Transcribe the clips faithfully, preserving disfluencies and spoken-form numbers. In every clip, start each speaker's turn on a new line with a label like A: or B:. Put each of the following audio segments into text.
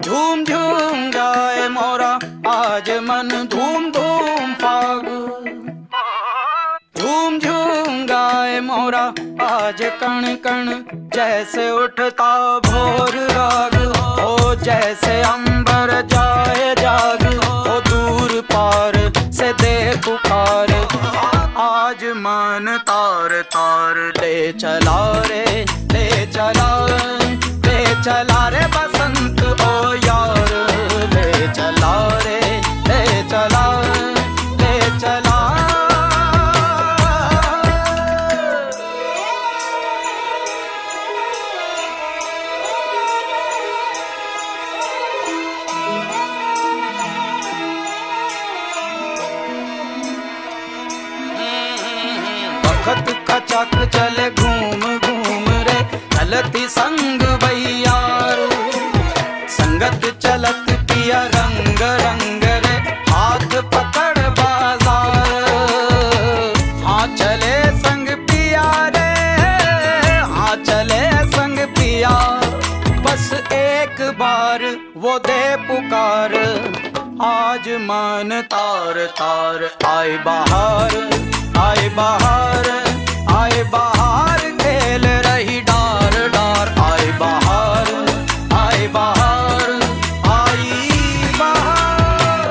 A: झूम झूम जाए मोरा आज मन, धूम धूम फाग। झूम झूम गाए मोरा आज कण कण, जैसे उठता भोर राग हो, जैसे अंबर जाए जाग हो, दूर पार से दे पुकार। आज मन तार तार ले चला रे, ले चला, ले चला रे बसंत ओ यार, ले चला रे, ले चला, ले चला। वक्त का चक चले घूम घूम रे, चलती संग भैयार। संगत चलत पिया रंग रंग रे, हाथ पकड़ बाजार। हाँ चले संग पिया रे, हाँ चले संग पिया, बस एक बार वो दे पुकार। आज मन तार तार आए बाहर, आए बाहर, आए बाहर खेल रही डार डार। आए बाहर, आए बाहर, आई बाहर।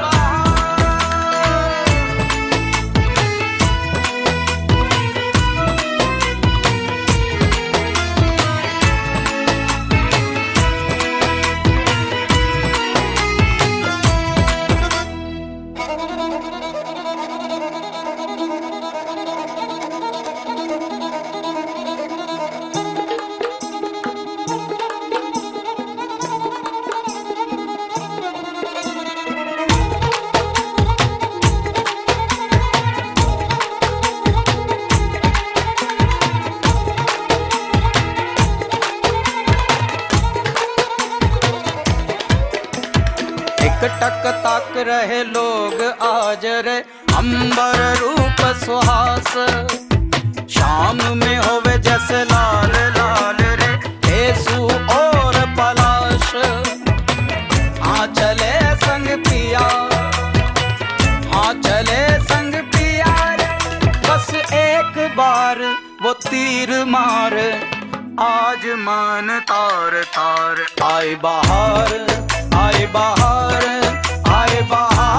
A: टक ताक रहे लोग आज रे, अंबर रूप सुहास। शाम में होवे जैसे लाल लाल रे, केसू और पलाश। हाँ चले संग पिया, हाँ चले संग पिया रे, बस एक बार वो तीर मार। आज मन तार तार आए बाहर, आए बाहर, आए बाहर।